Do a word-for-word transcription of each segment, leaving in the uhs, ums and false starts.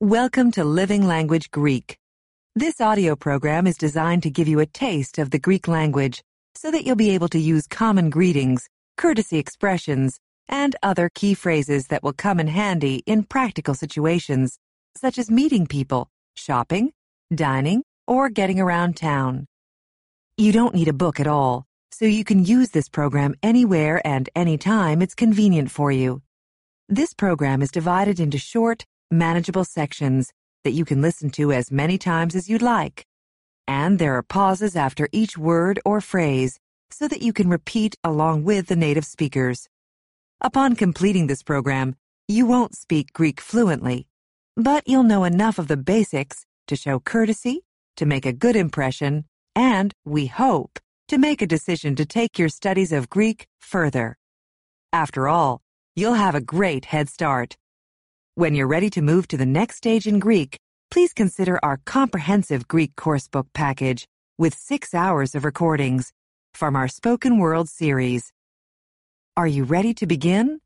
Welcome to Living Language Greek. This audio program is designed to give you a taste of the Greek language so that you'll be able to use common greetings, courtesy expressions, and other key phrases that will come in handy in practical situations, such as meeting people, shopping, dining, or getting around town. You don't need a book at all, so you can use this program anywhere and anytime it's convenient for you. This program is divided into short, manageable sections that you can listen to as many times as you'd like. And there are pauses after each word or phrase so that you can repeat along with the native speakers. Upon completing this program, you won't speak Greek fluently, but you'll know enough of the basics to show courtesy, to make a good impression, and, we hope, to make a decision to take your studies of Greek further. After all, you'll have a great head start. When you're ready to move to the next stage in Greek, please consider our comprehensive Greek coursebook package with six hours of recordings from our Spoken World series. Are you ready to begin?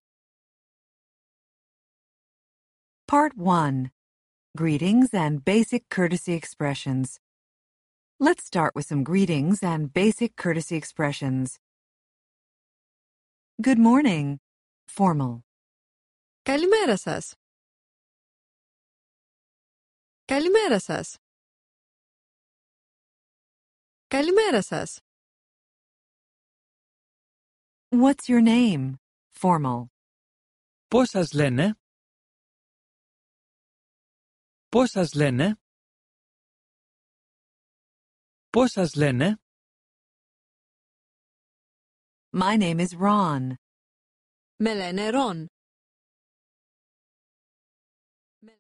Part one. Greetings and Basic Courtesy Expressions. Let's start with some greetings and basic courtesy expressions. Good morning. Formal. Καλημέρα σας. Καλημέρα σας. Καλημέρα σας. What's your name? Formal. Πώς σας λένε? Πώς σας λένε? Πώς σας λένε? My name is Ron. Με λένε Ρον.